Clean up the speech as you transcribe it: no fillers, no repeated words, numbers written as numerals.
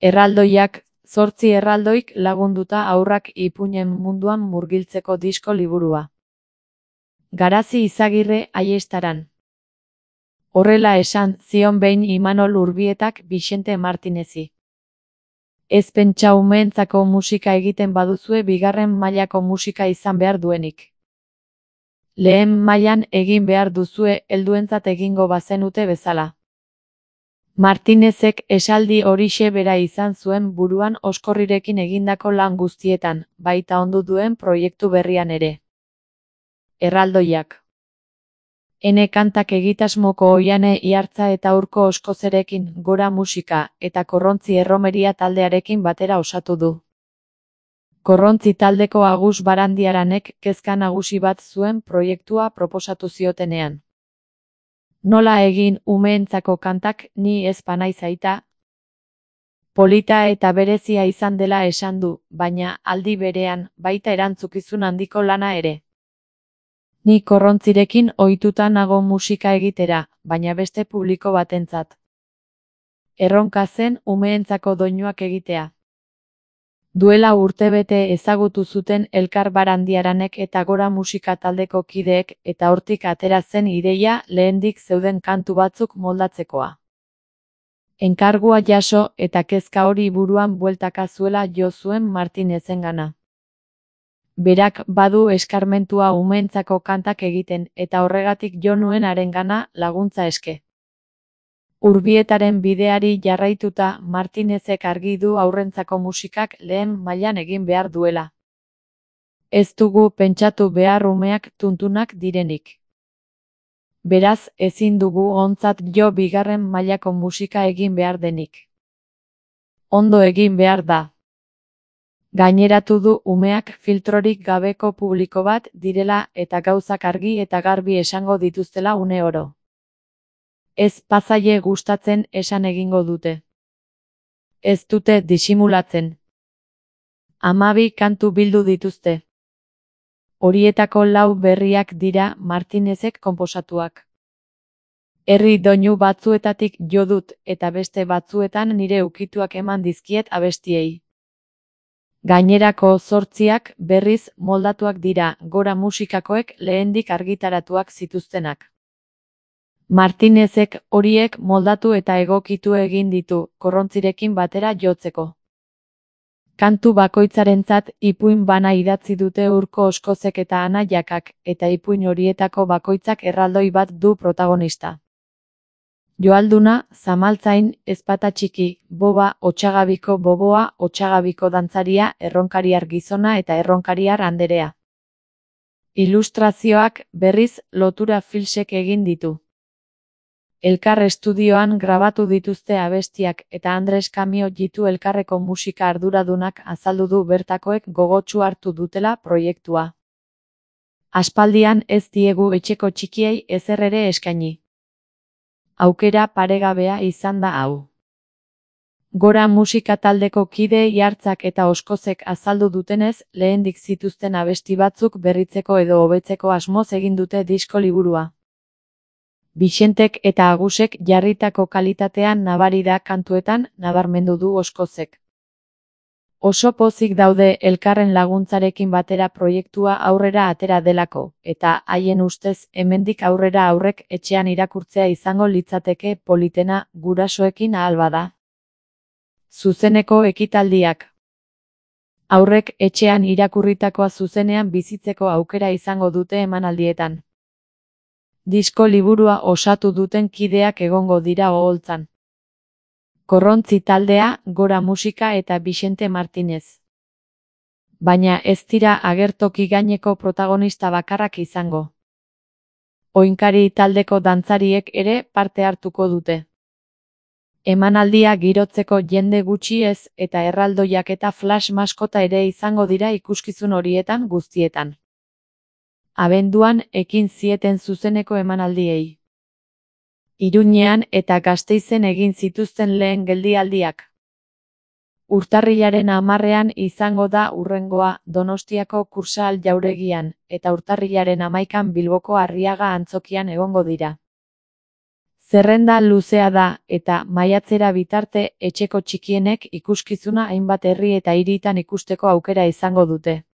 Erraldoiak, 8 erraldoik lagunduta haurrak ipuinen munduan murgiltzeko disko liburua. Garazi Izagirre Aiestaran. Horrela esan zion behin Imanol Urbietak Bixente Martinezi. Ez pentsa umeentzako musika egiten baduzue bigarren mailako musika izan behar duenik. Lehen mailan egin behar duzue helduentzat egingo bazenute bezala. Martinezek esaldi horixe bera izan zuen buruan Oskorrirekin egindako lan guztietan, baita ondu duen proiektu berrian ere. Erraldoiak. Ene kantak egitasmoko Oiane Iartza eta Urko Oskozerekin Gora Musika eta Korrontzi Erromeria taldearekin batera osatu du. Korrontzi taldeko Agus Barandiaranek kezka nagusi bat zuen proiektua proposatu ziotenean. Nola egin umeentzako kantak ni ez banaiz aita? Polita eta berezia izan dela esan du, baina aldi berean baita erantzukizun handiko lana ere. Ni Korrontzirekin ohituta nago musika egitera, baina beste publiko batentzat. Erronka zen umeentzako doinuak egitea. Duela urtebete ezagutu zuten Elkar Barandiaranek eta Gora Musika taldeko kideek eta hortik atera zen ideia lehendik zeuden kantu batzuk moldatzekoa. Enkargua jaso eta kezka hori buruan bueltaka zuela jo zuen Martinezengana. Berak badu eskarmentua umeentzako kantak egiten eta horregatik jo nuen harengana laguntza eske. Urbietaren bideari jarraituta Martinezek argi du haurrentzako musikak lehen mailan egin behar duela. Ez dugu pentsatu behar umeak tuntunak direnik. Beraz, ezin dugu ontzat jo bigarren mailako musika egin behar denik. Ondo egin behar da. Gaineratu du umeak filtrorik gabeko publiko bat direla eta gauzak argi eta garbi esango dituztela une oro. Ez pazaie gustatzen esan egingo dute. Ez dute disimulatzen. 12 kantu bildu dituzte. Horietako 4 berriak dira Martinezek konposatuak. Herri doinu batzuetatik jo dut eta beste batzuetan nire ukituak eman dizkiet abestiei. Gainerako 8 berriz moldatuak dira Gora Musikakoek lehendik argitaratuak zituztenak. Martinezek horiek moldatu eta egokitu egin ditu Korrontzirekin batera jotzeko. Kantu bakoitzarentzat ipuin bana idatzi dute Urko Oskozek eta Ana Jakak, eta ipuin horietako bakoitzak erraldoi bat du protagonista. Joalduna, Zamaltzain, Ezpata Txiki, Boba, Otsagabiko Boboa, Otsagabiko dantzaria, Erronkariar gizona eta Erronkariar anderea. Ilustrazioak, berriz, Lotura Filsek egin ditu. Elkar estudioan grabatu dituzte abestiak eta Andres Kamio Jitu Elkarreko musika arduradunak azaldu du bertakoek gogotsu hartu dutela proiektua. Aspaldian ez diegu etxeko txikiei ezer ere eskaini. Aukera paregabea izan da hau. Gora Musika taldeko kide Iartzak eta Oskozek azaldu dutenez, lehendik zituzten abesti batzuk berritzeko edo hobetzeko asmoz egin dute disko liburua. Bixentek eta Agusek jarritako kalitatean nabari da kantuetan, nabarmendu du Oskozek. Oso pozik daude elkarren laguntzarekin batera proiektua aurrera atera delako, eta haien ustez hemendik aurrera aurrek etxean irakurtzea izango litzateke politena gurasoekin ahal bada. Zuzeneko ekitaldiak. Aurrek etxean irakurritakoa zuzenean bizitzeko aukera izango dute emanaldietan. Disko liburua osatu duten kideak egongo dira oholtzan. Korrontzi taldea, Gora Musika eta Bixente Martinez. Baina ez dira agertoki gaineko protagonista bakarrak izango. Oinkari taldeko dantzariek ere parte hartuko dute. Emanaldia girotzeko jende gutxi ez eta erraldoiak eta flash maskota ere izango dira ikuskizun horietan guztietan. Abenduan ekin zieten zuzeneko emanaldiei. Iruñean eta Gasteizen egin zituzten lehen geldialdiak. Urtarrilaren 10ean izango da hurrengoa Donostiako Kursaal jauregian, eta urtarrilaren 11an Bilboko Arriaga antzokian egongo dira. Zerrenda luzea da, eta maiatzera bitarte etxeko txikienek ikuskizuna hainbat herri eta hiritan ikusteko aukera izango dute.